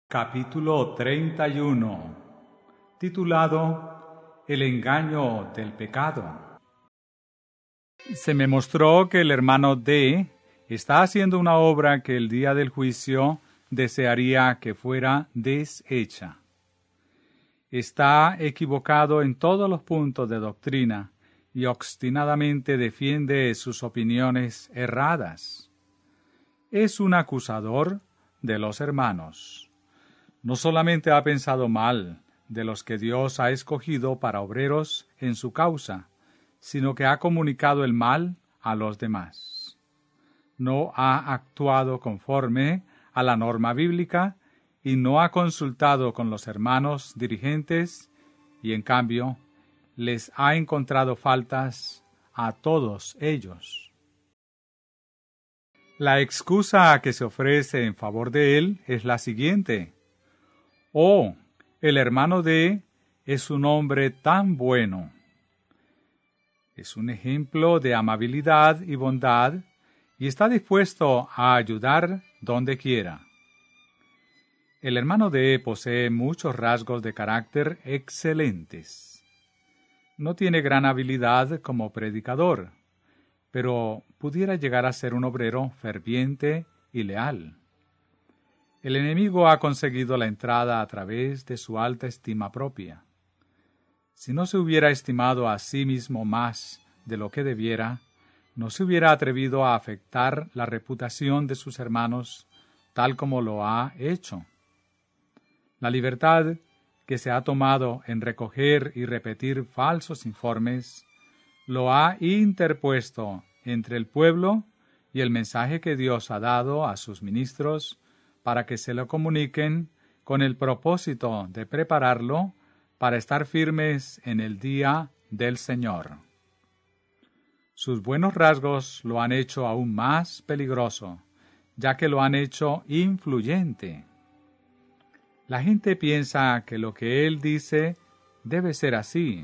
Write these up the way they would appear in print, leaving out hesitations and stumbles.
Capítulo 31, titulado El engaño del pecado. Se me mostró que el hermano D. está haciendo una obra que el día del juicio desearía que fuera deshecha. Está equivocado en todos los puntos de doctrina y obstinadamente defiende sus opiniones erradas. Es un acusador de los hermanos. No solamente ha pensado mal de los que Dios ha escogido para obreros en su causa, sino que ha comunicado el mal a los demás. No ha actuado conforme a la norma bíblica y no ha consultado con los hermanos dirigentes y, en cambio, les ha encontrado faltas a todos ellos. La excusa que se ofrece en favor de él es la siguiente: «Oh, el hermano D. es un hombre tan bueno. Es un ejemplo de amabilidad y bondad y está dispuesto a ayudar donde quiera». El hermano D. posee muchos rasgos de carácter excelentes. No tiene gran habilidad como predicador, pero pudiera llegar a ser un obrero ferviente y leal. El enemigo ha conseguido la entrada a través de su alta estima propia. Si no se hubiera estimado a sí mismo más de lo que debiera, no se hubiera atrevido a afectar la reputación de sus hermanos tal como lo ha hecho. La libertad que se ha tomado en recoger y repetir falsos informes lo ha interpuesto entre el pueblo y el mensaje que Dios ha dado a sus ministros para que se lo comuniquen con el propósito de prepararlo para estar firmes en el día del Señor. Sus buenos rasgos lo han hecho aún más peligroso, ya que lo han hecho influyente. La gente piensa que lo que él dice debe ser así.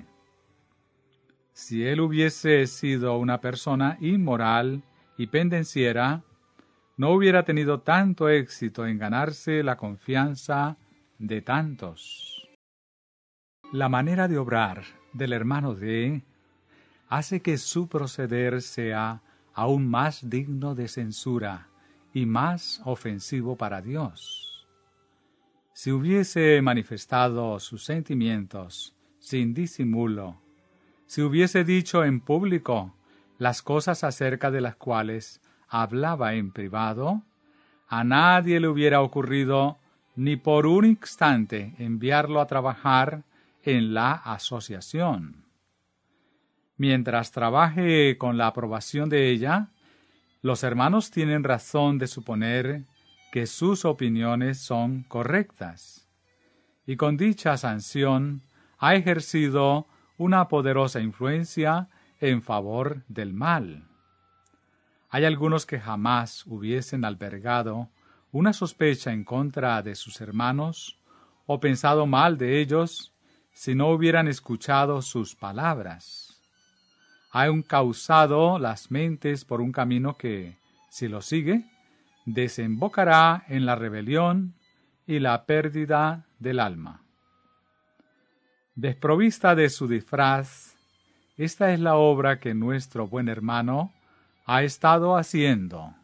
Si él hubiese sido una persona inmoral y pendenciera, no hubiera tenido tanto éxito en ganarse la confianza de tantos. La manera de obrar del hermano D. hace que su proceder sea aún más digno de censura y más ofensivo para Dios. Si hubiese manifestado sus sentimientos sin disimulo, si hubiese dicho en público las cosas acerca de las cuales hablaba en privado, a nadie le hubiera ocurrido ni por un instante enviarlo a trabajar en la asociación. Mientras trabaje con la aprobación de ella, los hermanos tienen razón de suponer que sus opiniones son correctas, y con dicha sanción ha ejercido una poderosa influencia en favor del mal. Hay algunos que jamás hubiesen albergado una sospecha en contra de sus hermanos o pensado mal de ellos si no hubieran escuchado sus palabras. Han causado las mentes por un camino que, si lo sigue, desembocará en la rebelión y la pérdida del alma. Desprovista de su disfraz, esta es la obra que nuestro buen hermano ha estado haciendo.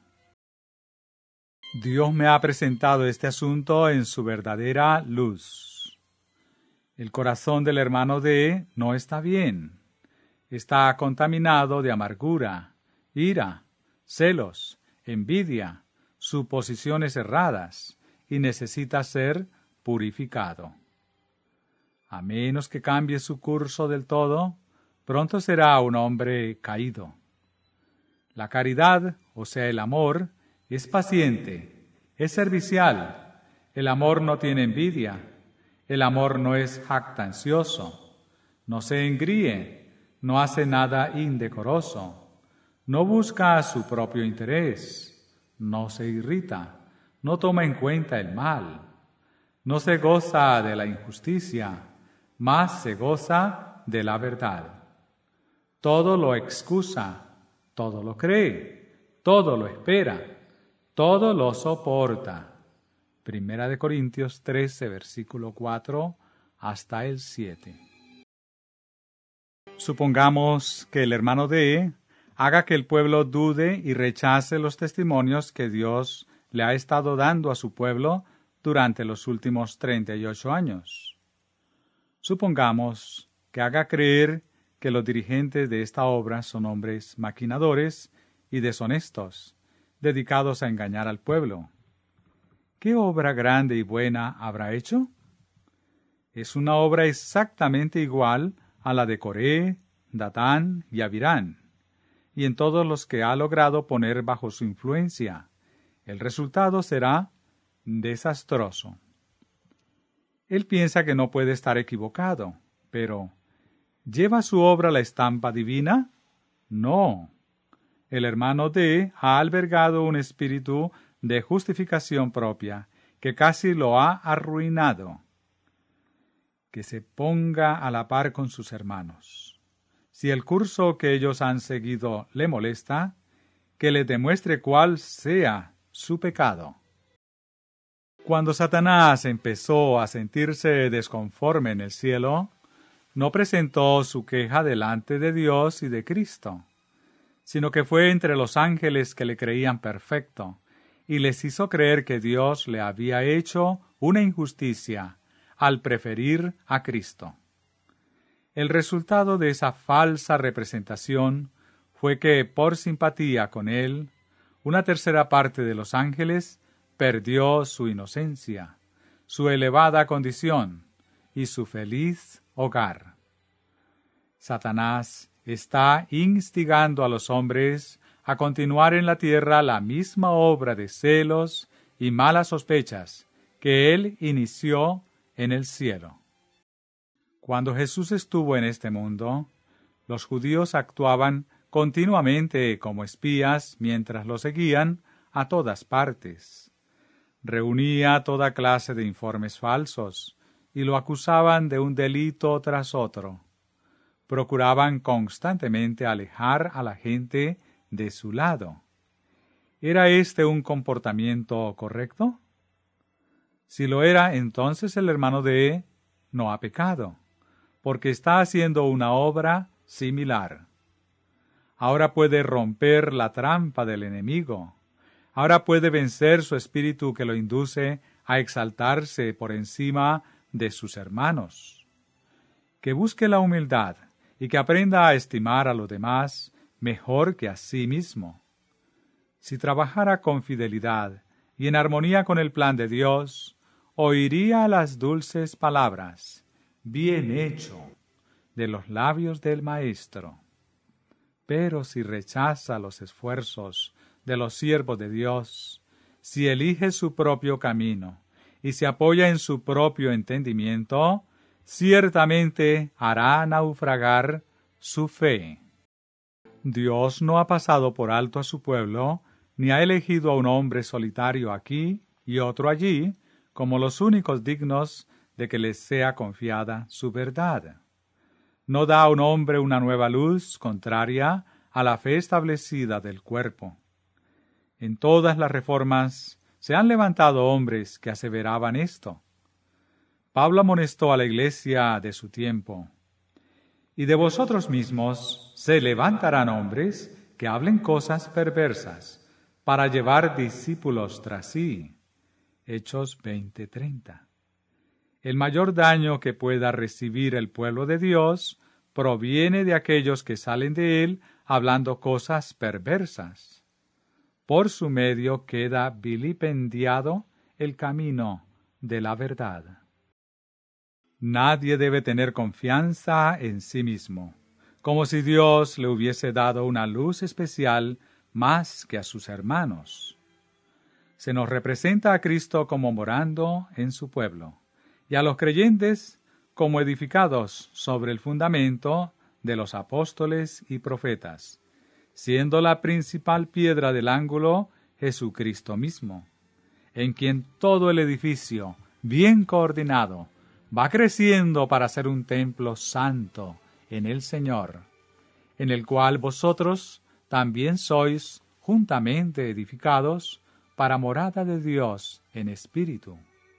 Dios me ha presentado este asunto en su verdadera luz. El corazón del hermano D. no está bien. Está contaminado de amargura, ira, celos, envidia, suposiciones erradas y necesita ser purificado. A menos que cambie su curso del todo, pronto será un hombre caído. La caridad, o sea, el amor, es paciente, es servicial. El amor no tiene envidia. El amor no es jactancioso. No se engríe, no hace nada indecoroso. No busca su propio interés. No se irrita. No toma en cuenta el mal. No se goza de la injusticia, mas se goza de la verdad. Todo lo excusa. Todo lo cree, todo lo espera, todo lo soporta. Primera de Corintios 13, versículo 4 hasta el 7. Supongamos que el hermano D haga que el pueblo dude y rechace los testimonios que Dios le ha estado dando a su pueblo durante los últimos 38 años. Supongamos que haga creer que los dirigentes de esta obra son hombres maquinadores y deshonestos, dedicados a engañar al pueblo. ¿Qué obra grande y buena habrá hecho? Es una obra exactamente igual a la de Coré, Datán y Abirán, y en todos los que ha logrado poner bajo su influencia. El resultado será desastroso. Él piensa que no puede estar equivocado, pero ¿lleva su obra la estampa divina? No. El hermano D ha albergado un espíritu de justificación propia que casi lo ha arruinado. Que se ponga a la par con sus hermanos. Si el curso que ellos han seguido le molesta, que le demuestre cuál sea su pecado. Cuando Satanás empezó a sentirse desconforme en el cielo, no presentó su queja delante de Dios y de Cristo, sino que fue entre los ángeles que le creían perfecto, y les hizo creer que Dios le había hecho una injusticia al preferir a Cristo. El resultado de esa falsa representación fue que, por simpatía con él, una tercera parte de los ángeles perdió su inocencia, su elevada condición y su feliz hogar. Satanás está instigando a los hombres a continuar en la tierra la misma obra de celos y malas sospechas que él inició en el cielo. Cuando Jesús estuvo en este mundo, los judíos actuaban continuamente como espías mientras lo seguían a todas partes. Reunía toda clase de informes falsos y lo acusaban de un delito tras otro. Procuraban constantemente alejar a la gente de su lado. ¿Era este un comportamiento correcto? Si lo era, entonces el hermano D no ha pecado, porque está haciendo una obra similar. Ahora puede romper la trampa del enemigo. Ahora puede vencer su espíritu que lo induce a exaltarse por encima de sus hermanos. Que busque la humildad y que aprenda a estimar a los demás mejor que a sí mismo. Si trabajara con fidelidad y en armonía con el plan de Dios, oiría las dulces palabras, bien hecho, de los labios del Maestro. Pero si rechaza los esfuerzos de los siervos de Dios, si elige su propio camino y se apoya en su propio entendimiento, ciertamente hará naufragar su fe. Dios no ha pasado por alto a su pueblo, ni ha elegido a un hombre solitario aquí y otro allí, como los únicos dignos de que les sea confiada su verdad. No da a un hombre una nueva luz contraria a la fe establecida del cuerpo. En todas las reformas se han levantado hombres que aseveraban esto. Pablo amonestó a la iglesia de su tiempo. Y de vosotros mismos se levantarán hombres que hablen cosas perversas, para llevar discípulos tras sí. Hechos 20:30. El mayor daño que pueda recibir el pueblo de Dios proviene de aquellos que salen de él hablando cosas perversas. Por su medio queda vilipendiado el camino de la verdad. Nadie debe tener confianza en sí mismo, como si Dios le hubiese dado una luz especial más que a sus hermanos. Se nos representa a Cristo como morando en su pueblo, y a los creyentes como edificados sobre el fundamento de los apóstoles y profetas, siendo la principal piedra del ángulo Jesucristo mismo, en quien todo el edificio, bien coordinado, va creciendo para ser un templo santo en el Señor, en el cual vosotros también sois juntamente edificados para morada de Dios en espíritu.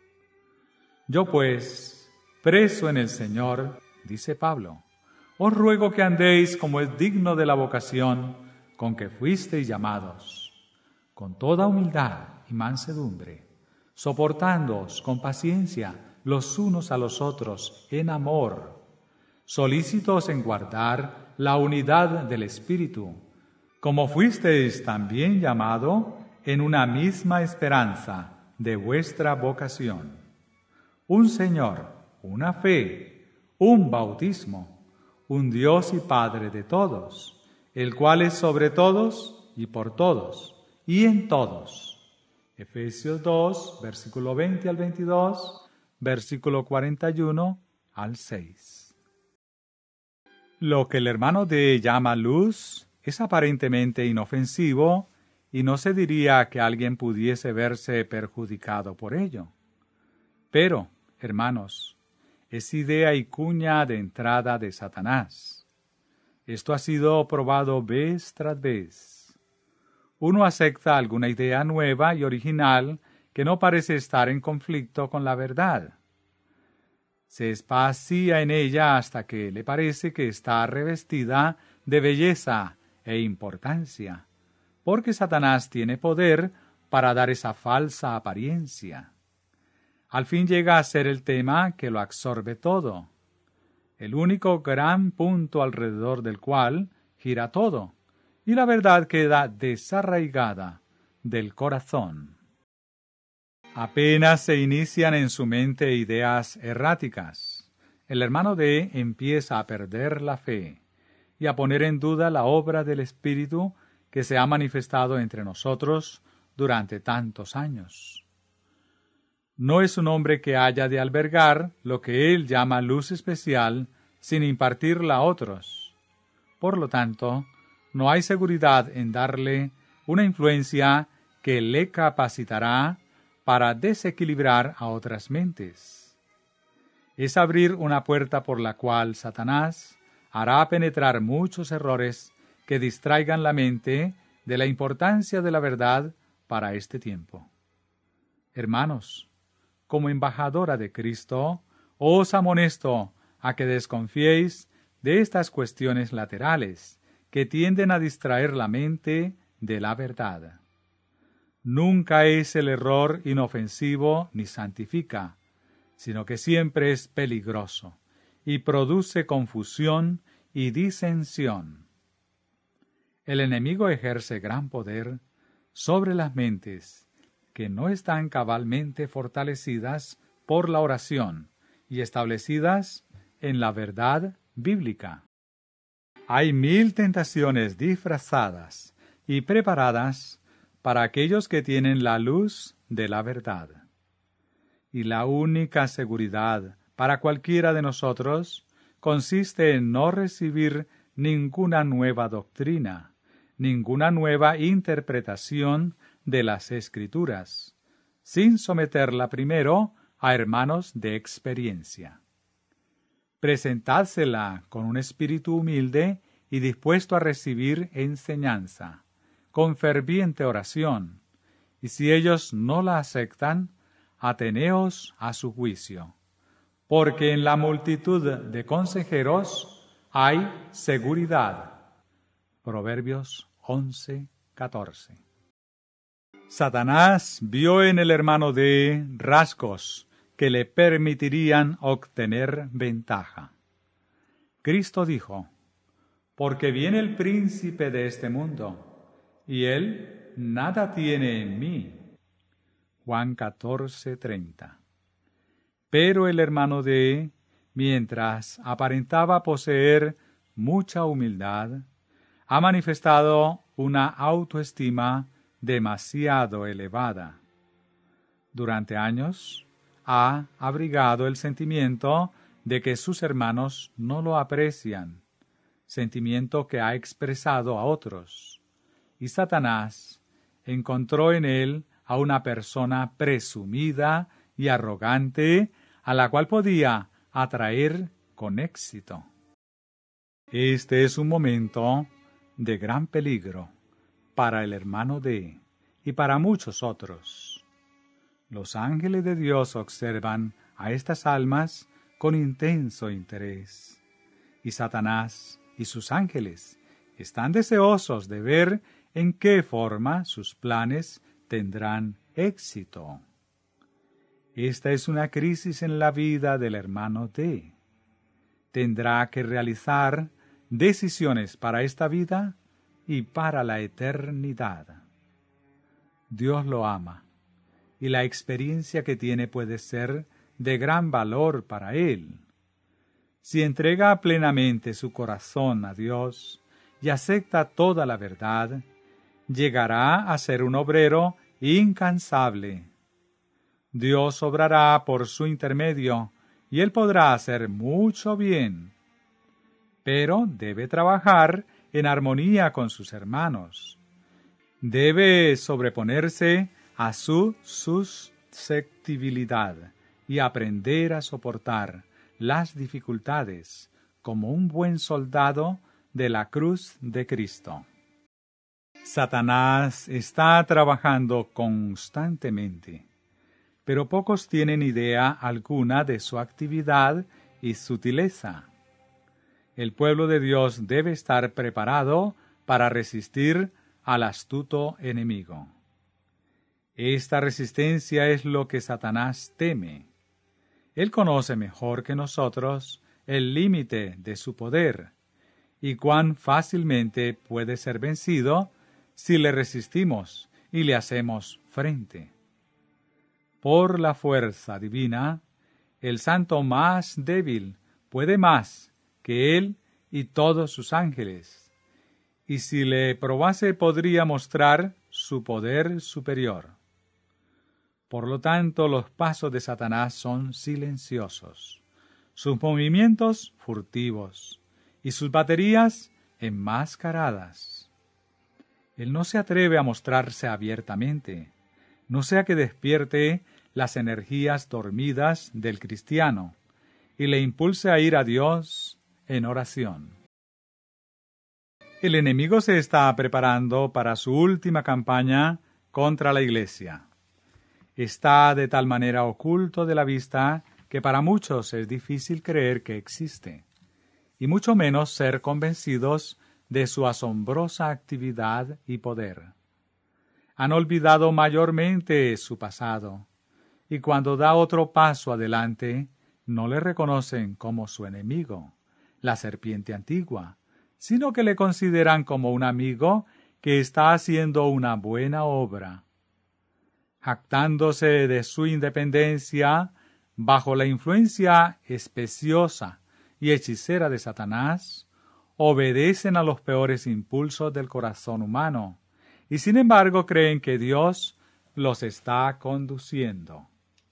Yo pues, preso en el Señor, dice Pablo, os ruego que andéis como es digno de la vocación con que fuisteis llamados, con toda humildad y mansedumbre, soportándoos con paciencia los unos a los otros en amor, solícitos en guardar la unidad del Espíritu, como fuisteis también llamado en una misma esperanza de vuestra vocación. Un Señor, una fe, un bautismo, un Dios y Padre de todos, el cual es sobre todos y por todos y en todos. Efesios 2, versículo 20 al 22, versículo 41 al 6. Lo que el hermano D llama luz es aparentemente inofensivo y no se diría que alguien pudiese verse perjudicado por ello. Pero, hermanos, es idea y cuña de entrada de Satanás. Esto ha sido probado vez tras vez. Uno acepta alguna idea nueva y original que no parece estar en conflicto con la verdad. Se espacía en ella hasta que le parece que está revestida de belleza e importancia, porque Satanás tiene poder para dar esa falsa apariencia. Al fin llega a ser el tema que lo absorbe todo, el único gran punto alrededor del cual gira todo, y la verdad queda desarraigada del corazón. Apenas se inician en su mente ideas erráticas, el hermano D empieza a perder la fe y a poner en duda la obra del Espíritu que se ha manifestado entre nosotros durante tantos años. No es un hombre que haya de albergar lo que él llama luz especial sin impartirla a otros. Por lo tanto, no hay seguridad en darle una influencia que le capacitará para desequilibrar a otras mentes. Es abrir una puerta por la cual Satanás hará penetrar muchos errores que distraigan la mente de la importancia de la verdad para este tiempo. Hermanos, como embajadora de Cristo, os amonesto a que desconfiéis de estas cuestiones laterales que tienden a distraer la mente de la verdad. Nunca es el error inofensivo ni santifica, sino que siempre es peligroso y produce confusión y disensión. El enemigo ejerce gran poder sobre las mentes que no están cabalmente fortalecidas por la oración y establecidas en la verdad bíblica. Hay 1000 tentaciones disfrazadas y preparadas para aquellos que tienen la luz de la verdad. Y la única seguridad para cualquiera de nosotros consiste en no recibir ninguna nueva doctrina, ninguna nueva interpretación de las Escrituras, sin someterla primero a hermanos de experiencia. Presentádsela con un espíritu humilde y dispuesto a recibir enseñanza, con ferviente oración, y si ellos no la aceptan, ateneos a su juicio, porque en la multitud de consejeros hay seguridad. Proverbios 11:14. Satanás vio en el hermano D rasgos que le permitirían obtener ventaja. Cristo dijo: porque viene el príncipe de este mundo, y él nada tiene en mí. Juan 14:30. Pero el hermano D, mientras aparentaba poseer mucha humildad, ha manifestado una autoestima demasiado elevada. Durante años ha abrigado el sentimiento de que sus hermanos no lo aprecian, sentimiento que ha expresado a otros, y Satanás encontró en él a una persona presumida y arrogante a la cual podía atraer con éxito. Este es un momento de gran peligro para el hermano D y para muchos otros. Los ángeles de Dios observan a estas almas con intenso interés, y Satanás y sus ángeles están deseosos de ver en qué forma sus planes tendrán éxito. Esta es una crisis en la vida del hermano D. Tendrá que realizar decisiones para esta vida y para la eternidad. Dios lo ama, y la experiencia que tiene puede ser de gran valor para él. Si entrega plenamente su corazón a Dios y acepta toda la verdad, llegará a ser un obrero incansable. Dios obrará por su intermedio y él podrá hacer mucho bien. Pero debe trabajar en armonía con sus hermanos. Debe sobreponerse a su susceptibilidad y aprender a soportar las dificultades como un buen soldado de la cruz de Cristo. Satanás está trabajando constantemente, pero pocos tienen idea alguna de su actividad y sutileza. El pueblo de Dios debe estar preparado para resistir al astuto enemigo. Esta resistencia es lo que Satanás teme. Él conoce mejor que nosotros el límite de su poder y cuán fácilmente puede ser vencido si le resistimos y le hacemos frente. Por la fuerza divina, el santo más débil puede más que él y todos sus ángeles, y si le probase podría mostrar su poder superior. Por lo tanto, los pasos de Satanás son silenciosos, sus movimientos furtivos, y sus baterías enmascaradas. Él no se atreve a mostrarse abiertamente, no sea que despierte las energías dormidas del cristiano y le impulse a ir a Dios en oración. El enemigo se está preparando para su última campaña contra la Iglesia. Está de tal manera oculto de la vista que para muchos es difícil creer que existe, y mucho menos ser convencidos de su asombrosa actividad y poder. Han olvidado mayormente su pasado, y cuando da otro paso adelante, no le reconocen como su enemigo, la serpiente antigua, sino que le consideran como un amigo que está haciendo una buena obra. Jactándose de su independencia, bajo la influencia especiosa y hechicera de Satanás, obedecen a los peores impulsos del corazón humano, y sin embargo creen que Dios los está conduciendo.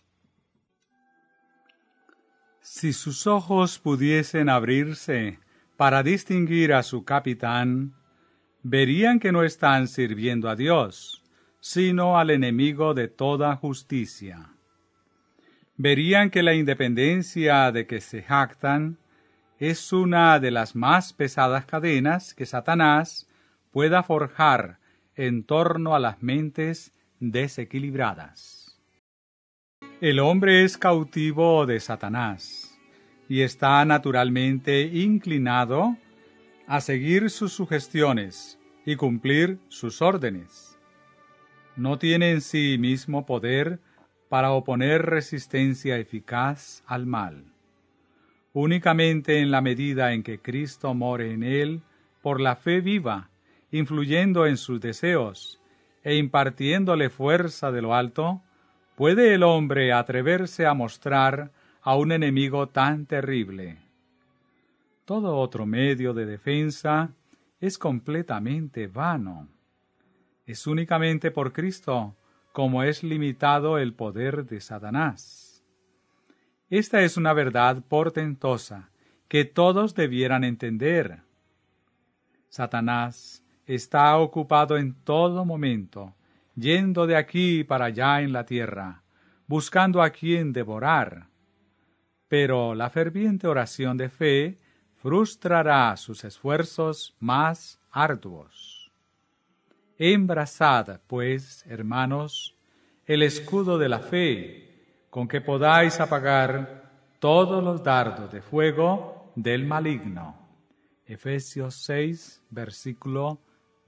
Si sus ojos pudiesen abrirse para distinguir a su capitán, verían que no están sirviendo a Dios, sino al enemigo de toda justicia. Verían que la independencia de que se jactan es una de las más pesadas cadenas que Satanás pueda forjar en torno a las mentes desequilibradas. El hombre es cautivo de Satanás y está naturalmente inclinado a seguir sus sugestiones y cumplir sus órdenes. No tiene en sí mismo poder para oponer resistencia eficaz al mal. Únicamente en la medida en que Cristo more en él por la fe viva, influyendo en sus deseos e impartiéndole fuerza de lo alto, puede el hombre atreverse a mostrar a un enemigo tan terrible. Todo otro medio de defensa es completamente vano. Es únicamente por Cristo como es limitado el poder de Satanás. Esta es una verdad portentosa que todos debieran entender. Satanás está ocupado en todo momento, yendo de aquí para allá en la tierra, buscando a quien devorar. Pero la ferviente oración de fe frustrará sus esfuerzos más arduos. Embrazad, pues, hermanos, el escudo de la fe, con que podáis apagar todos los dardos de fuego del maligno. Efesios 6, versículo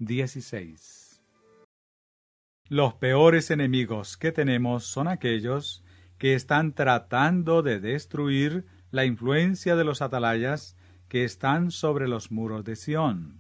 16. Los peores enemigos que tenemos son aquellos que están tratando de destruir la influencia de los atalayas que están sobre los muros de Sión.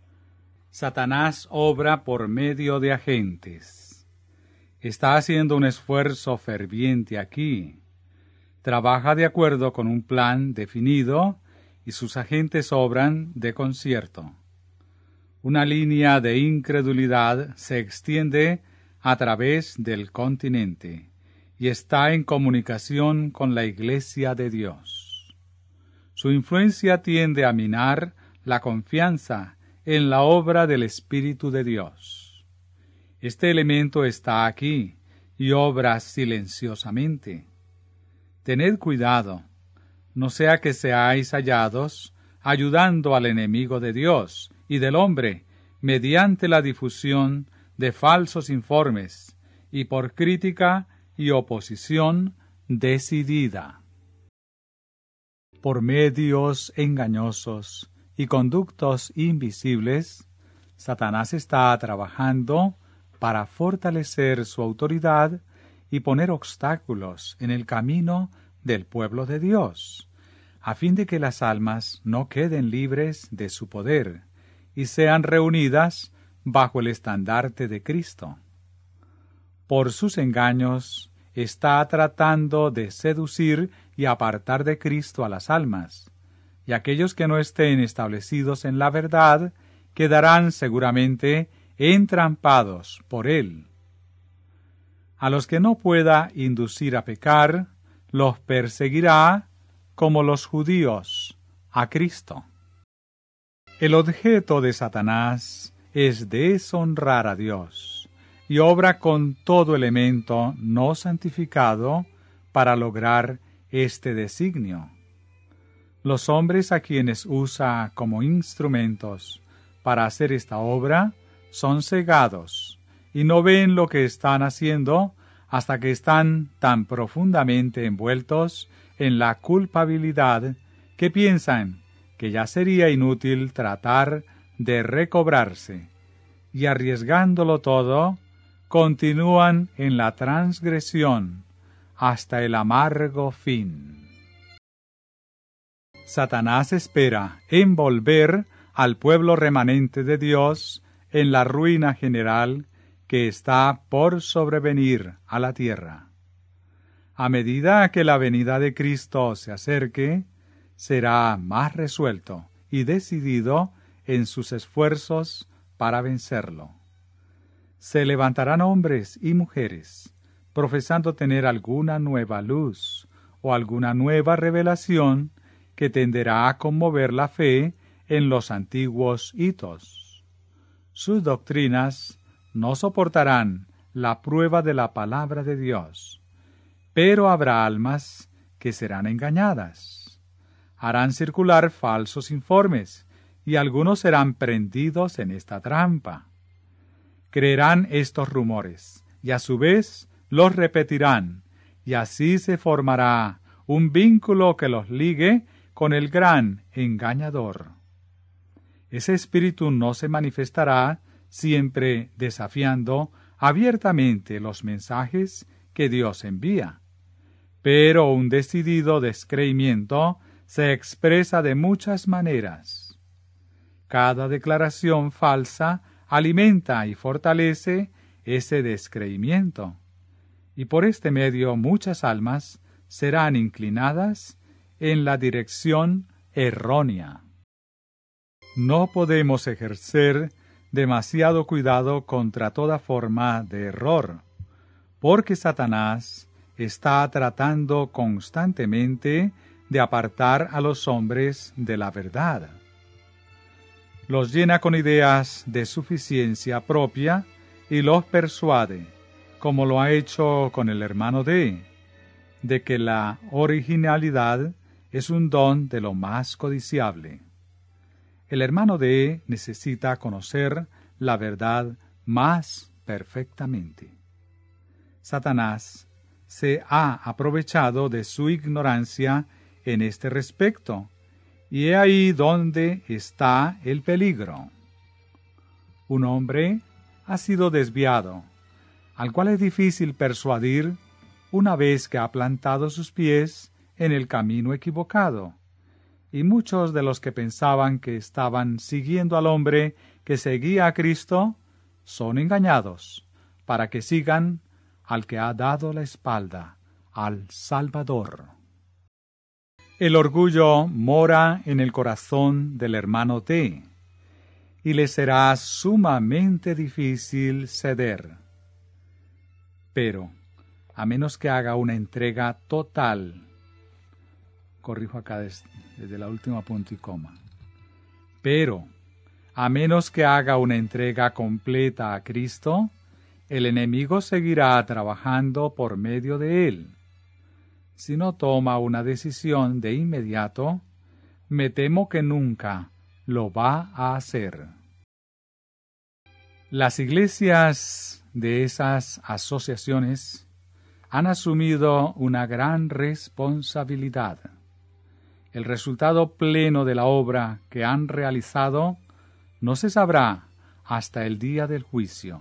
Satanás obra por medio de agentes. Está haciendo un esfuerzo ferviente aquí. Trabaja de acuerdo con un plan definido y sus agentes obran de concierto. Una línea de incredulidad se extiende a través del continente y está en comunicación con la Iglesia de Dios. Su influencia tiende a minar la confianza en la obra del Espíritu de Dios. Este elemento está aquí y obra silenciosamente. Tened cuidado, no sea que seáis hallados ayudando al enemigo de Dios y del hombre mediante la difusión de falsos informes y por crítica y oposición decidida. Por medios engañosos y conductos invisibles, Satanás está trabajando para fortalecer su autoridad y poner obstáculos en el camino del pueblo de Dios, a fin de que las almas no queden libres de su poder y sean reunidas bajo el estandarte de Cristo. Por sus engaños está tratando de seducir y apartar de Cristo a las almas, y aquellos que no estén establecidos en la verdad quedarán seguramente entrampados por él. A los que no pueda inducir a pecar, los perseguirá como los judíos a Cristo. El objeto de Satanás es deshonrar a Dios, y obra con todo elemento no santificado para lograr este designio. Los hombres a quienes usa como instrumentos para hacer esta obra son cegados y no ven lo que están haciendo hasta que están tan profundamente envueltos en la culpabilidad que piensan que ya sería inútil tratar de recobrarse, y arriesgándolo todo, continúan en la transgresión hasta el amargo fin. Satanás espera envolver al pueblo remanente de Dios en la ruina general que está por sobrevenir a la tierra. A medida que la venida de Cristo se acerque, será más resuelto y decidido en sus esfuerzos para vencerlo. Se levantarán hombres y mujeres, profesando tener alguna nueva luz o alguna nueva revelación que tenderá a conmover la fe en los antiguos hitos. Sus doctrinas no soportarán la prueba de la palabra de Dios, pero habrá almas que serán engañadas. Harán circular falsos informes, y algunos serán prendidos en esta trampa. Creerán estos rumores, y a su vez los repetirán, y así se formará un vínculo que los ligue con el gran engañador. Ese espíritu no se manifestará siempre desafiando abiertamente los mensajes que Dios envía, pero un decidido descreimiento se expresa de muchas maneras. Cada declaración falsa alimenta y fortalece ese descreimiento, y por este medio muchas almas serán inclinadas en la dirección errónea. No podemos ejercer demasiado cuidado contra toda forma de error, porque Satanás está tratando constantemente de apartar a los hombres de la verdad. Los llena con ideas de suficiencia propia y los persuade, como lo ha hecho con el hermano de que la originalidad es un don de lo más codiciable. El hermano de necesita conocer la verdad más perfectamente. Satanás se ha aprovechado de su ignorancia en este respecto, y he ahí donde está el peligro. Un hombre ha sido desviado, al cual es difícil persuadir una vez que ha plantado sus pies en el camino equivocado, y muchos de los que pensaban que estaban siguiendo al hombre que seguía a Cristo son engañados, para que sigan al que ha dado la espalda, al Salvador. El orgullo mora en el corazón del hermano D, y le será sumamente difícil ceder. Pero, a menos que haga una entrega total, corrijo acá desde la última punto y coma, pero, a menos que haga una entrega completa a Cristo, el enemigo seguirá trabajando por medio de él. Si no toma una decisión de inmediato, me temo que nunca lo va a hacer. Las iglesias de esas asociaciones han asumido una gran responsabilidad. El resultado pleno de la obra que han realizado no se sabrá hasta el día del juicio.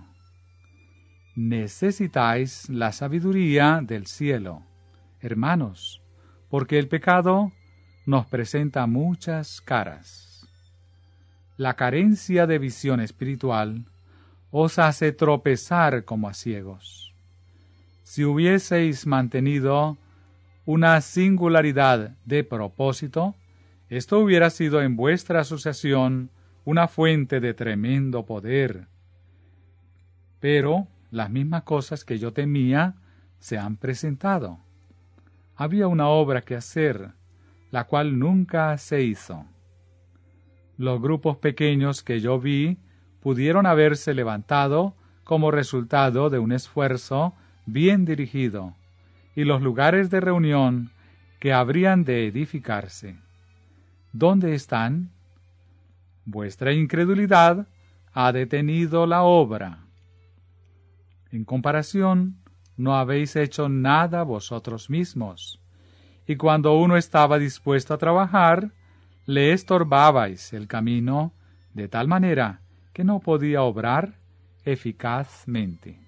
Necesitáis la sabiduría del cielo, hermanos, porque el pecado nos presenta muchas caras. La carencia de visión espiritual os hace tropezar como a ciegos. Si hubieseis mantenido una singularidad de propósito, esto hubiera sido en vuestra asociación una fuente de tremendo poder. Pero las mismas cosas que yo temía se han presentado. Había una obra que hacer, la cual nunca se hizo. Los grupos pequeños que yo vi pudieron haberse levantado como resultado de un esfuerzo bien dirigido, y los lugares de reunión que habrían de edificarse. ¿Dónde están? Vuestra incredulidad ha detenido la obra. En comparación, no habéis hecho nada vosotros mismos, y cuando uno estaba dispuesto a trabajar, le estorbabais el camino de tal manera que no podía obrar eficazmente.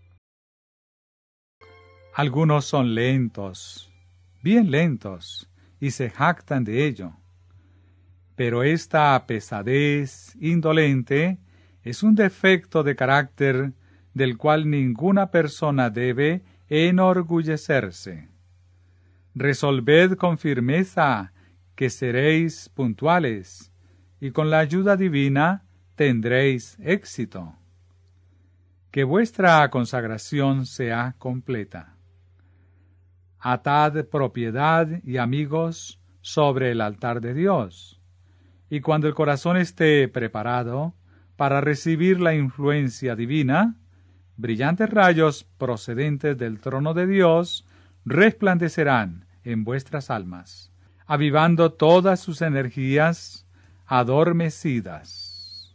Algunos son lentos, bien lentos, y se jactan de ello. Pero esta pesadez indolente es un defecto de carácter del cual ninguna persona debe enorgullecerse. Resolved con firmeza que seréis puntuales, y con la ayuda divina tendréis éxito. Que vuestra consagración sea completa. Atad propiedad y amigos sobre el altar de Dios, y cuando el corazón esté preparado para recibir la influencia divina, brillantes rayos procedentes del trono de Dios resplandecerán en vuestras almas, avivando todas sus energías adormecidas.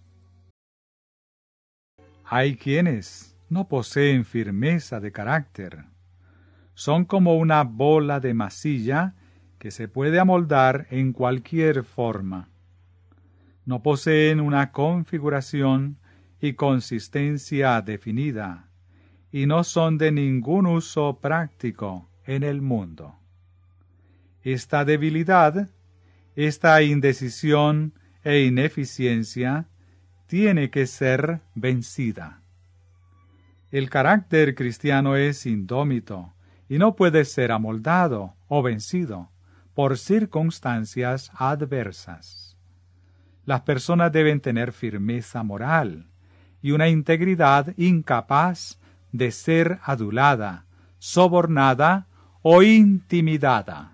Hay quienes no poseen firmeza de carácter. Son como una bola de masilla que se puede amoldar en cualquier forma. No poseen una configuración y consistencia definida, y no son de ningún uso práctico en el mundo. Esta debilidad, esta indecisión e ineficiencia tiene que ser vencida. El carácter cristiano es indómito y no puede ser amoldado o vencido por circunstancias adversas. Las personas deben tener firmeza moral y una integridad incapaz de ser adulada, sobornada o intimidada.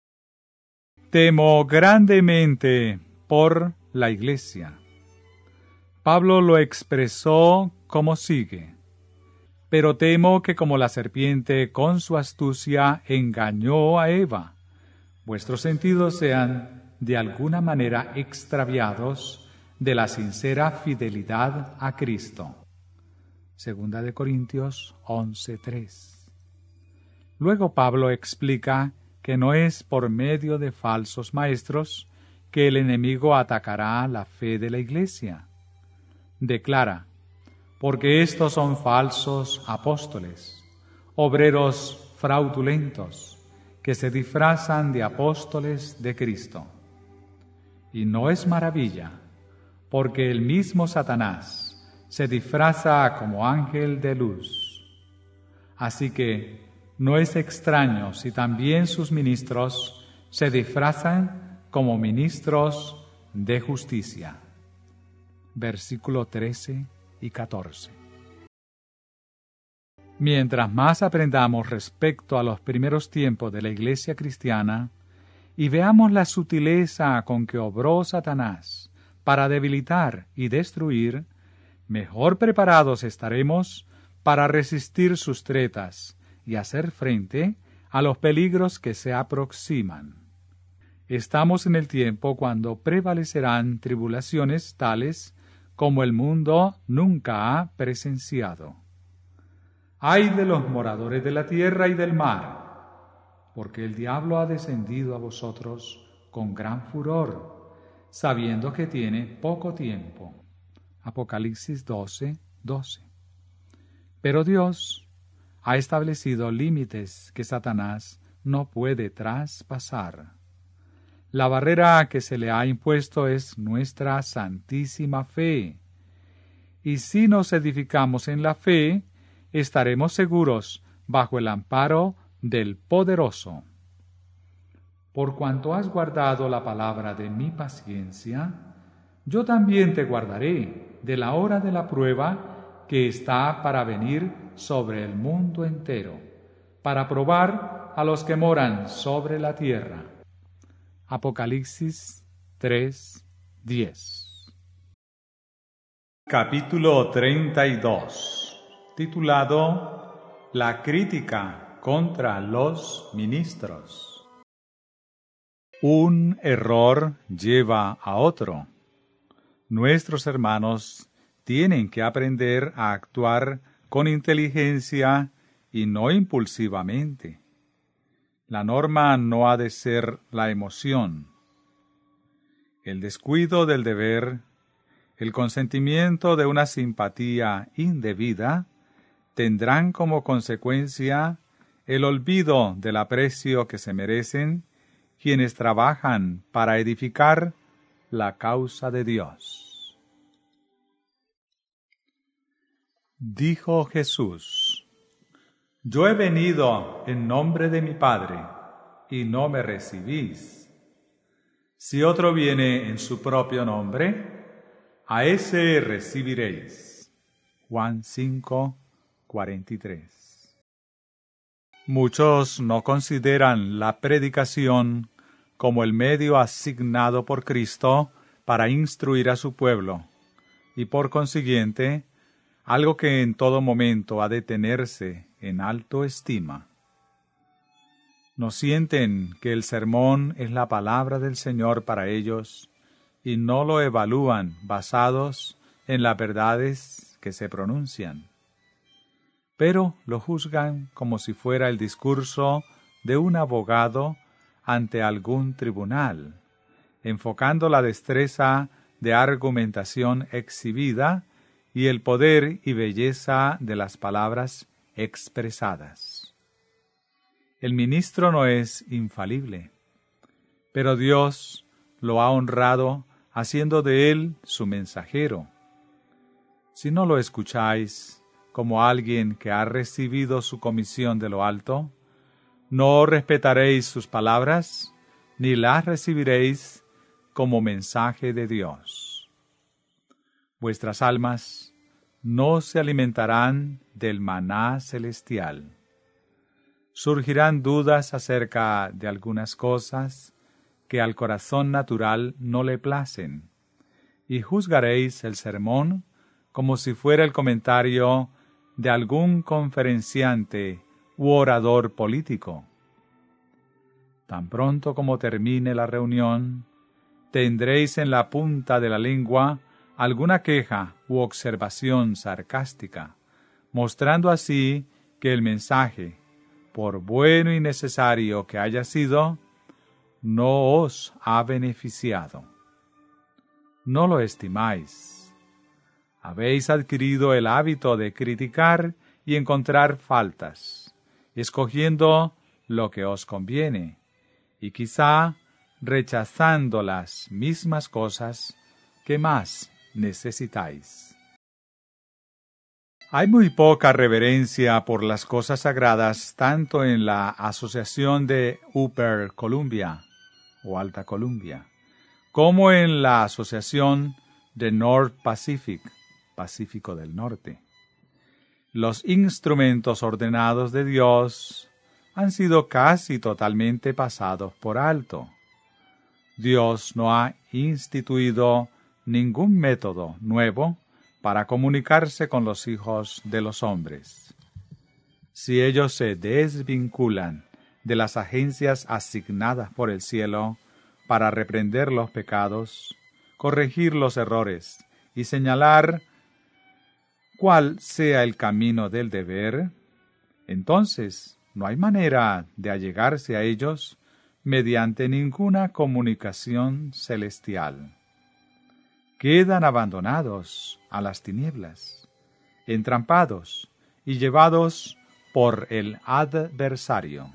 Temo grandemente por la Iglesia. Pablo lo expresó como sigue: pero temo que como la serpiente con su astucia engañó a Eva, vuestros sentidos sean de alguna manera extraviados de la sincera fidelidad a Cristo. 2 Corintios 11:3. Luego Pablo explica que no es por medio de falsos maestros que el enemigo atacará la fe de la Iglesia. Declara: porque estos son falsos apóstoles, obreros fraudulentos, que se disfrazan de apóstoles de Cristo. Y no es maravilla, porque el mismo Satanás se disfraza como ángel de luz. Así que no es extraño si también sus ministros se disfrazan como ministros de justicia. Versículo 13 y 14. Mientras más aprendamos respecto a los primeros tiempos de la Iglesia cristiana y veamos la sutileza con que obró Satanás para debilitar y destruir, mejor preparados estaremos para resistir sus tretas y hacer frente a los peligros que se aproximan. Estamos en el tiempo cuando prevalecerán tribulaciones tales como el mundo nunca ha presenciado. ¡Ay de los moradores de la tierra y del mar! Porque el diablo ha descendido a vosotros con gran furor, sabiendo que tiene poco tiempo. Apocalipsis 12:12. Pero Dios ha establecido límites que Satanás no puede traspasar. La barrera que se le ha impuesto es nuestra santísima fe. Y si nos edificamos en la fe, estaremos seguros bajo el amparo del Poderoso. Por cuanto has guardado la palabra de mi paciencia, yo también te guardaré de la hora de la prueba que está para venir sobre el mundo entero, para probar a los que moran sobre la tierra. Apocalipsis 3:10. Capítulo 32, titulado La crítica contra los ministros. Un error lleva a otro. Nuestros hermanos tienen que aprender a actuar con inteligencia y no impulsivamente. La norma no ha de ser la emoción. El descuido del deber, el consentimiento de una simpatía indebida, tendrán como consecuencia el olvido del aprecio que se merecen quienes trabajan para edificar la causa de Dios. Dijo Jesús: Yo he venido en nombre de mi Padre, y no me recibís. Si otro viene en su propio nombre, a ese recibiréis. Juan 5:43. Muchos no consideran la predicación como el medio asignado por Cristo para instruir a su pueblo, y por consiguiente, algo que en todo momento ha de tenerse en alto estima. No sienten que el sermón es la palabra del Señor para ellos y no lo evalúan basados en las verdades que se pronuncian, pero lo juzgan como si fuera el discurso de un abogado ante algún tribunal, enfocando la destreza de argumentación exhibida y el poder y belleza de las palabras expresadas. El ministro no es infalible, pero Dios lo ha honrado haciendo de él su mensajero. Si no lo escucháis como alguien que ha recibido su comisión de lo alto, no respetaréis sus palabras, ni las recibiréis como mensaje de Dios. Vuestras almas no se alimentarán del maná celestial. Surgirán dudas acerca de algunas cosas que al corazón natural no le placen, y juzgaréis el sermón como si fuera el comentario de algún conferenciante u orador político. Tan pronto como termine la reunión, tendréis en la punta de la lengua alguna queja u observación sarcástica, mostrando así que el mensaje, por bueno y necesario que haya sido, no os ha beneficiado. No lo estimáis. Habéis adquirido el hábito de criticar y encontrar faltas, escogiendo lo que os conviene, y quizá rechazando las mismas cosas que más necesitáis. Hay muy poca reverencia por las cosas sagradas tanto en la Asociación de Upper Columbia o Alta Columbia, como en la Asociación de North Pacific, Pacífico del Norte. Los instrumentos ordenados de Dios han sido casi totalmente pasados por alto. Dios no ha instituido ningún método nuevo para comunicarse con los hijos de los hombres. Si ellos se desvinculan de las agencias asignadas por el cielo para reprender los pecados, corregir los errores y señalar cuál sea el camino del deber, entonces no hay manera de allegarse a ellos mediante ninguna comunicación celestial. Quedan abandonados a las tinieblas, entrampados y llevados por el adversario.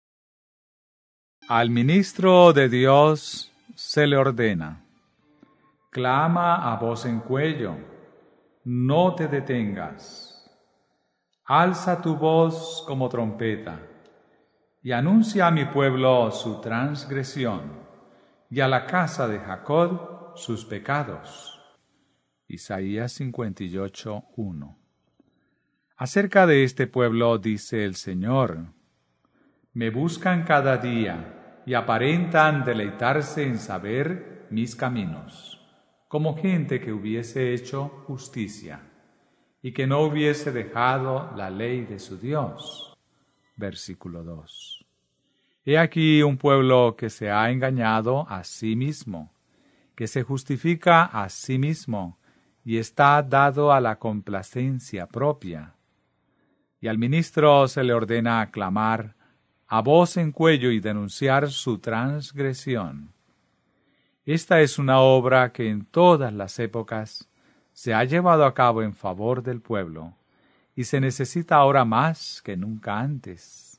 Al ministro de Dios se le ordena: clama a voz en cuello, no te detengas. Alza tu voz como trompeta, y anuncia a mi pueblo su transgresión, y a la casa de Jacob sus pecados. Isaías 58:1. Acerca de este pueblo dice el Señor: me buscan cada día y aparentan deleitarse en saber mis caminos, como gente que hubiese hecho justicia y que no hubiese dejado la ley de su Dios. Versículo 2. He aquí un pueblo que se ha engañado a sí mismo, que se justifica a sí mismo y está dado a la complacencia propia. Y al ministro se le ordena clamar a voz en cuello y denunciar su transgresión. Esta es una obra que en todas las épocas se ha llevado a cabo en favor del pueblo, y se necesita ahora más que nunca antes.